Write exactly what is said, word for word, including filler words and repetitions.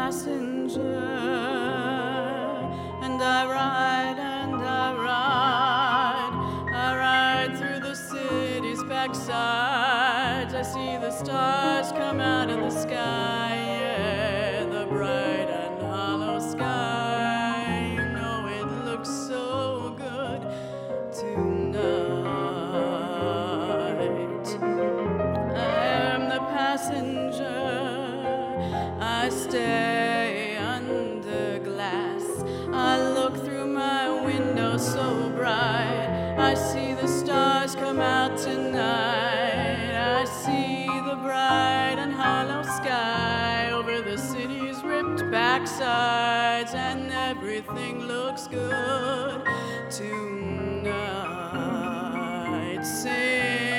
passenger, and I ride and I ride. I ride through the city's backsides. I see the stars come out of the sky, yeah, the bright and hollow sky. You know it looks so good tonight. I am the passenger. I stay under glass. I look through my window so bright. I see the stars come out tonight. I see the bright and hollow sky over the city's ripped backsides, and everything looks good tonight. Sing